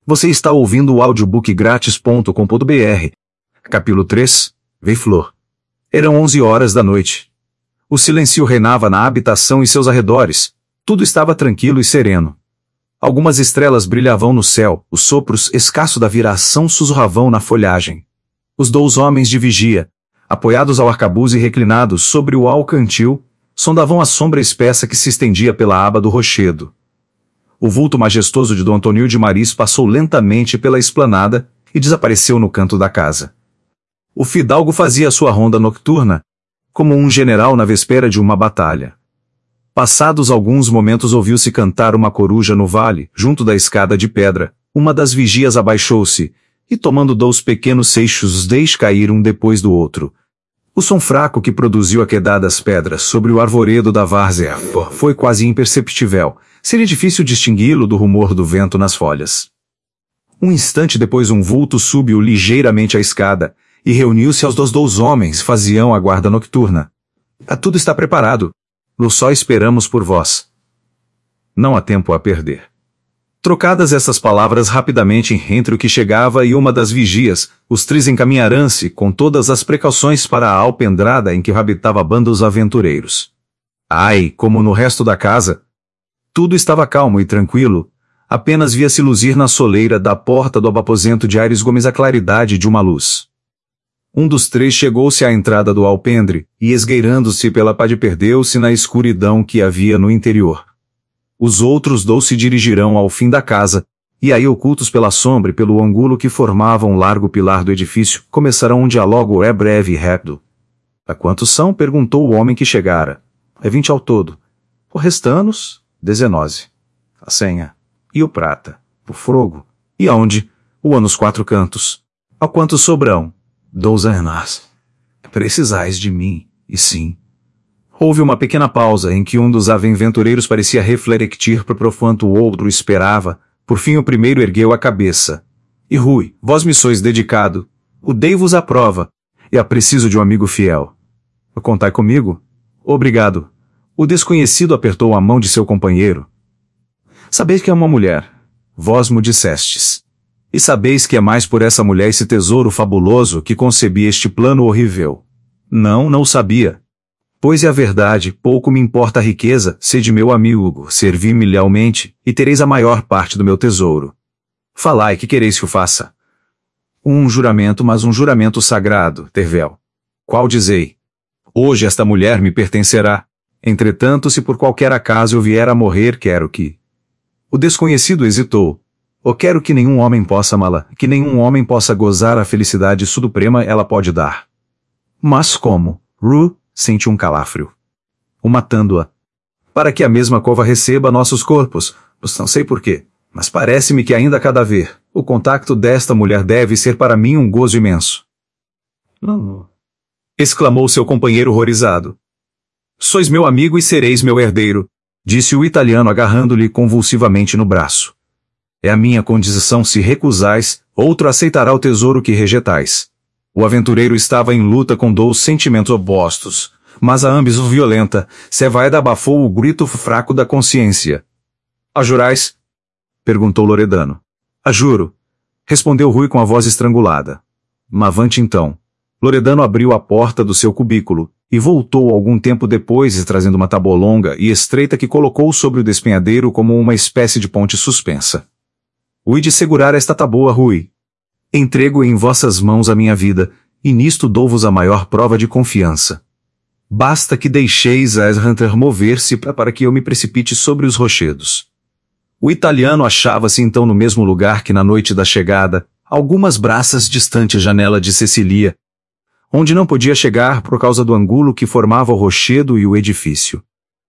Você está ouvindo o audiobook grátis.com.br. Capítulo 3, Veiflor. Eram 11 horas da noite. O silêncio reinava na habitação e seus arredores. Tudo estava tranquilo e sereno. Algumas estrelas brilhavam no céu, os sopros escassos da viração sussurravam na folhagem. Os 2 homens de vigia, apoiados ao arcabuz e reclinados sobre o alcantil, sondavam a sombra espessa que se estendia pela aba do rochedo. O vulto majestoso de Dom Antônio de Maris passou lentamente pela esplanada e desapareceu no canto da casa. O fidalgo fazia sua ronda nocturna, como um general na véspera de uma batalha. Passados alguns momentos ouviu-se cantar uma coruja no vale, junto da escada de pedra. Uma das vigias abaixou-se, e tomando 2 pequenos seixos os deixou cair um depois do outro. O som fraco que produziu a queda das pedras sobre o arvoredo da várzea foi quase imperceptível. Seria difícil distingui-lo do rumor do vento nas folhas. Um instante depois um vulto subiu ligeiramente a escada, e reuniu-se aos 2 homens faziam a guarda nocturna. Tudo está preparado. Só esperamos por vós. Não há tempo a perder. Trocadas essas palavras rapidamente entre o que chegava e uma das vigias, os 3 encaminharam-se com todas as precauções para a alpendrada em que habitava a banda dos aventureiros. Ai, como no resto da casa! Tudo estava calmo e tranquilo, apenas via-se luzir na soleira da porta do aposento de Aires Gomes a claridade de uma luz. Um dos 3 chegou-se à entrada do alpendre, e esgueirando-se pela parede perdeu-se na escuridão que havia no interior. Os outros 2 se dirigirão ao fim da casa, e aí ocultos pela sombra e pelo ângulo que formava um largo pilar do edifício, começarão um diálogo breve e rápido. A quantos são? Perguntou o homem que chegara. 20 ao todo. O restanos? 19. A senha. E o prata? O frogo. E aonde? O nos 4 cantos. A quantos sobrão? 2 anos. Precisais de mim, e sim. Houve uma pequena pausa em que um dos aventureiros parecia refletir enquanto o outro esperava. Por fim o primeiro ergueu a cabeça. E Rui, vós me sois dedicado. O dei-vos a prova. E preciso de um amigo fiel. Contai comigo? Obrigado. O desconhecido apertou a mão de seu companheiro. Sabeis que é uma mulher. Vós mo dissestes. E sabeis que é mais por essa mulher esse tesouro fabuloso que concebi este plano horrível. Não o sabia. Pois é a verdade, pouco me importa a riqueza, sede meu amigo, servi-me lealmente, e tereis a maior parte do meu tesouro. Falai, que quereis que eu faça? Um juramento, mas um juramento sagrado, Tervel. Qual dizei? Hoje esta mulher me pertencerá. Entretanto, se por qualquer acaso eu vier a morrer, quero que... O desconhecido hesitou. Quero que nenhum homem possa amá-la, que nenhum homem possa gozar a felicidade suprema ela pode dar. Mas como? Ru sente um calafrio. Matando-a. Para que a mesma cova receba nossos corpos, pois não sei porquê, mas parece-me que ainda cadáver, o contacto desta mulher deve ser para mim um gozo imenso. Não. Exclamou seu companheiro horrorizado. Sois meu amigo e sereis meu herdeiro, disse o italiano agarrando-lhe convulsivamente no braço. É a minha condição se recusais, outro aceitará o tesouro que rejeitais. O aventureiro estava em luta com 2 sentimentos opostos, mas a ambos o violenta, Sevaeda abafou o grito fraco da consciência. A jurais? Perguntou Loredano. A juro, respondeu Rui com a voz estrangulada. Mavante então. Loredano abriu a porta do seu cubículo, e voltou algum tempo depois trazendo uma tábua longa e estreita que colocou sobre o despenhadeiro como uma espécie de ponte suspensa. Uide segurar esta tábua, Rui. Entrego em vossas mãos a minha vida, e nisto dou-vos a maior prova de confiança. Basta que deixeis a Hunter mover-se para que eu me precipite sobre os rochedos. O italiano achava-se então no mesmo lugar que na noite da chegada, algumas braças distante a janela de Cecilia, onde não podia chegar por causa do ângulo que formava o rochedo e o edifício.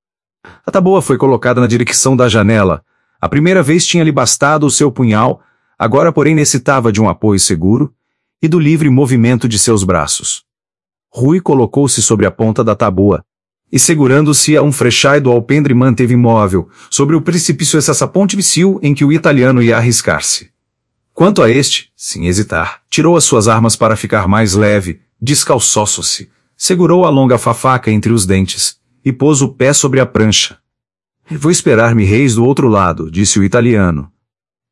A tábua foi colocada na direção da janela. A primeira vez tinha-lhe bastado o seu punhal, agora porém necessitava de um apoio seguro e do livre movimento de seus braços. Rui colocou-se sobre a ponta da tábua e, segurando-se a um frechai do alpendre, manteve imóvel sobre o precipício essa ponte vicil em que o italiano ia arriscar-se. Quanto a este, sem hesitar, tirou as suas armas para ficar mais leve, descalçou-se, segurou a longa faca entre os dentes e pôs o pé sobre a prancha. Vou esperar-me reis do outro lado, disse o italiano.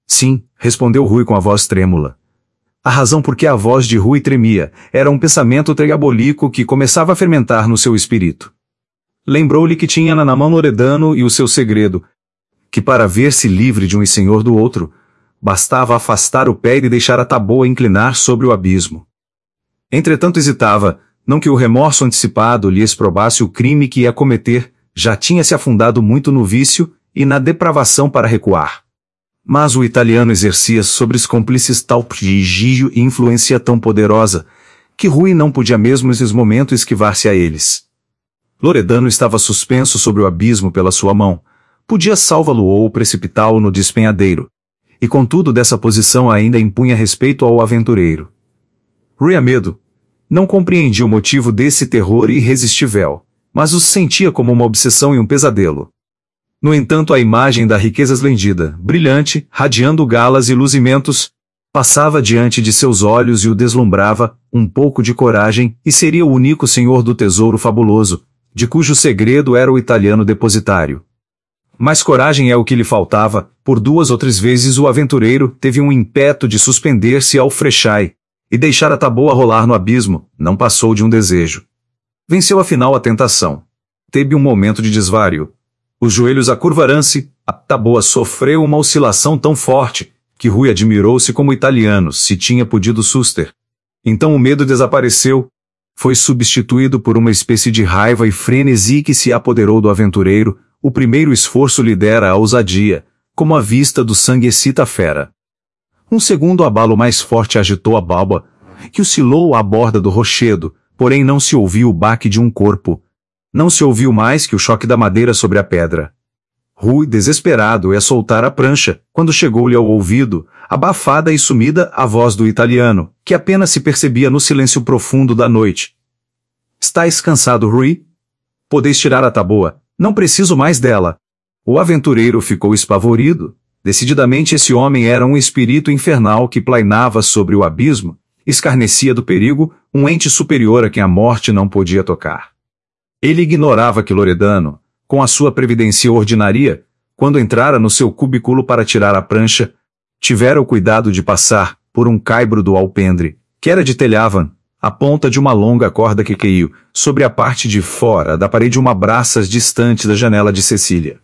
Sim, respondeu Rui com a voz trêmula. A razão por que a voz de Rui tremia era um pensamento diabólico que começava a fermentar no seu espírito. Lembrou-lhe que tinha na mão Loredano e o seu segredo, que para ver-se livre de um e senhor do outro, bastava afastar o pé e deixar a taboa inclinar sobre o abismo. Entretanto hesitava, não que o remorso antecipado lhe exprobasse o crime que ia cometer, já tinha se afundado muito no vício e na depravação para recuar. Mas o italiano exercia sobre os cúmplices tal prestígio e influência tão poderosa, que Rui não podia mesmo nesses momentos esquivar-se a eles. Loredano estava suspenso sobre o abismo pela sua mão, podia salvá-lo ou precipitá-lo no despenhadeiro, e contudo dessa posição ainda impunha respeito ao aventureiro. Rui a medo. Não compreendia o motivo desse terror irresistível, mas o sentia como uma obsessão e um pesadelo. No entanto, a imagem da riqueza esplendida, brilhante, radiando galas e luzimentos, passava diante de seus olhos e o deslumbrava, um pouco de coragem, e seria o único senhor do tesouro fabuloso, de cujo segredo era o italiano depositário. Mas coragem é o que lhe faltava, por 2 ou 3 vezes o aventureiro teve um ímpeto de suspender-se ao frechai, e deixar a taboa rolar no abismo, não passou de um desejo. Venceu afinal a tentação. Teve um momento de desvario. Os joelhos acurvaram-se, a taboa sofreu uma oscilação tão forte, que Rui admirou-se como italiano se tinha podido suster. Então o medo desapareceu, foi substituído por uma espécie de raiva e frenesi que se apoderou do aventureiro, o primeiro esforço lhe dera a ousadia, como a vista do sangue excita a fera. Um segundo abalo mais forte agitou a bábua, que oscilou à borda do rochedo, porém não se ouviu o baque de um corpo. Não se ouviu mais que o choque da madeira sobre a pedra. Rui, desesperado, ia soltar a prancha, quando chegou-lhe ao ouvido, abafada e sumida, a voz do italiano, que apenas se percebia no silêncio profundo da noite. Estais cansado, Rui? Podeis tirar a taboa, não preciso mais dela. O aventureiro ficou espavorido. Decididamente esse homem era um espírito infernal que plainava sobre o abismo, escarnecia do perigo, um ente superior a quem a morte não podia tocar. Ele ignorava que Loredano, com a sua previdência ordinária, quando entrara no seu cubículo para tirar a prancha, tivera o cuidado de passar, por um caibro do alpendre, que era de telhavan, a ponta de uma longa corda que caiu, sobre a parte de fora da parede uma braças distante da janela de Cecília.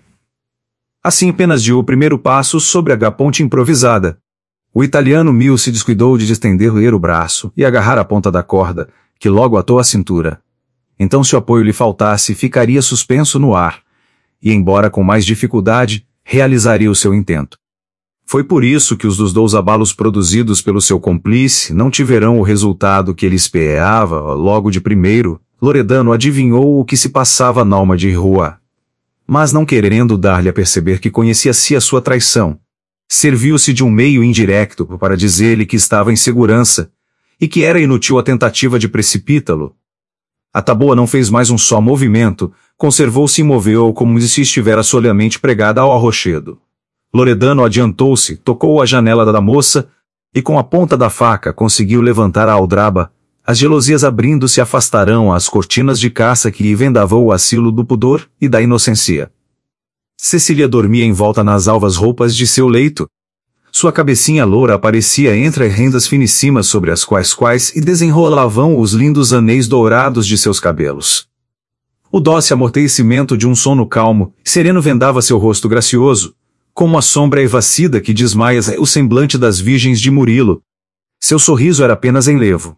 Assim apenas deu o primeiro passo sobre a ponte improvisada. O italiano Mil se descuidou de estender o braço e agarrar a ponta da corda, que logo atou a cintura. Então se o apoio lhe faltasse, ficaria suspenso no ar, e embora com mais dificuldade, realizaria o seu intento. Foi por isso que os dos 2 abalos produzidos pelo seu cúmplice não tiveram o resultado que ele esperava. Logo de primeiro, Loredano adivinhou o que se passava na alma de Rua. Mas não querendo dar-lhe a perceber que conhecia-se a sua traição, serviu-se de um meio indireto para dizer-lhe que estava em segurança, e que era inútil a tentativa de precipitá-lo. A taboa não fez mais um só movimento, conservou-se imóvel como se estivera solamente pregada ao rochedo. Loredano adiantou-se, tocou a janela da moça, e com a ponta da faca conseguiu levantar a aldraba. As gelosias abrindo-se afastarão as cortinas de caça que vendavou o asilo do pudor e da inocência. Cecília dormia envolta nas alvas roupas de seu leito. Sua cabecinha loura aparecia entre as rendas finíssimas sobre as quais e desenrolavam os lindos anéis dourados de seus cabelos. O doce amortecimento de um sono calmo, sereno vendava seu rosto gracioso, como a sombra evascida que desmaia o semblante das virgens de Murilo. Seu sorriso era apenas enlevo.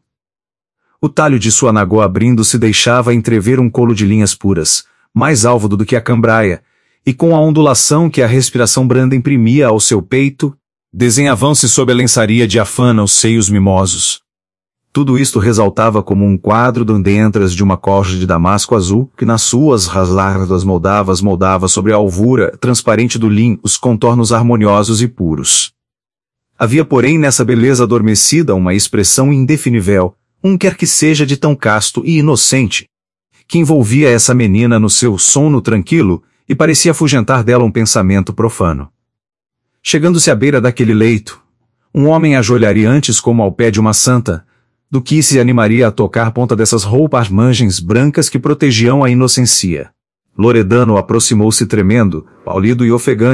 O talho de sua nagô abrindo-se deixava entrever um colo de linhas puras, mais alvo do que a cambraia, e com a ondulação que a respiração branda imprimia ao seu peito, desenhavam-se sob a lençaria diafana os seios mimosos. Tudo isto resaltava como um quadro dentras de uma corja de damasco azul, que nas suas raslardas moldava sobre a alvura transparente do linho os contornos harmoniosos e puros. Havia porém nessa beleza adormecida uma expressão indefinível, quer que seja de tão casto e inocente, que envolvia essa menina no seu sono tranquilo, e parecia afugentar dela um pensamento profano. Chegando-se à beira daquele leito, um homem ajoelharia antes como ao pé de uma santa, do que se animaria a tocar a ponta dessas roupas margens brancas que protegiam a inocência. Loredano aproximou-se tremendo, pálido e ofegante,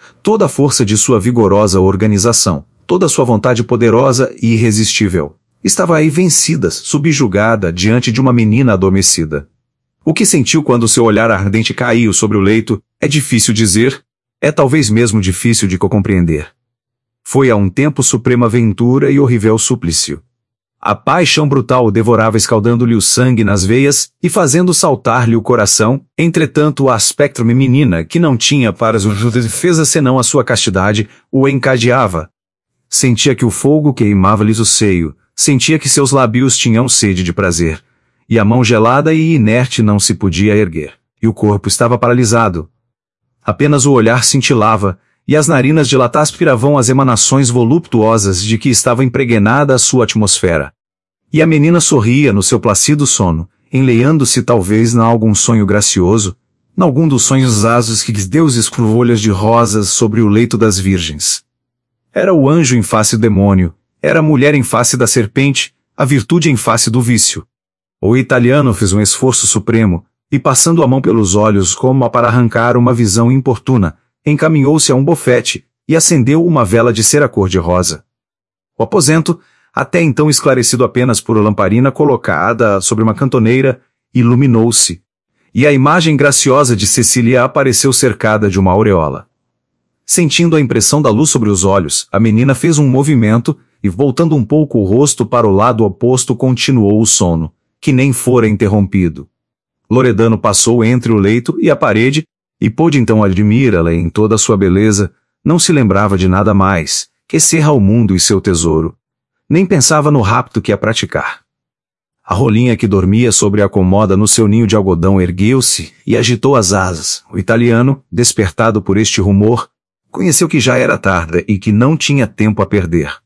Toda a força de sua vigorosa organização, toda a sua vontade poderosa e irresistível, estava aí vencida, subjugada diante de uma menina adormecida. O que sentiu quando seu olhar ardente caiu sobre o leito, é difícil dizer, é talvez mesmo difícil de compreender. Foi a um tempo suprema aventura e horrível suplício. A paixão brutal o devorava, escaldando-lhe o sangue nas veias e fazendo saltar-lhe o coração. Entretanto, a aspecto menina, que não tinha para sua defesa senão a sua castidade, o encadeava. Sentia que o fogo queimava-lhes o seio, sentia que seus lábios tinham sede de prazer, e a mão gelada e inerte não se podia erguer, e o corpo estava paralisado. Apenas o olhar cintilava, e as narinas dilatadas aspiravam as emanações voluptuosas de que estava impregnada a sua atmosfera. E a menina sorria no seu placido sono, enleando-se talvez na algum sonho gracioso, nalgum dos sonhos asos que Deus escreveu folhas de rosas sobre o leito das virgens. Era o anjo em face do demônio, era a mulher em face da serpente, a virtude em face do vício. O italiano fez um esforço supremo, e passando a mão pelos olhos como para arrancar uma visão importuna, encaminhou-se a um bofete, e acendeu uma vela de cera cor-de-rosa. O aposento, até então esclarecido apenas por lamparina colocada sobre uma cantoneira, iluminou-se, e a imagem graciosa de Cecília apareceu cercada de uma aureola. Sentindo a impressão da luz sobre os olhos, a menina fez um movimento, e voltando um pouco o rosto para o lado oposto continuou o sono, que nem fora interrompido. Loredano passou entre o leito e a parede, e pôde então admirá-la em toda a sua beleza, não se lembrava de nada mais, que cerra o mundo e seu tesouro. Nem pensava no rapto que ia praticar. A rolinha que dormia sobre a comoda no seu ninho de algodão ergueu-se e agitou as asas. O italiano, despertado por este rumor, conheceu que já era tarde e que não tinha tempo a perder.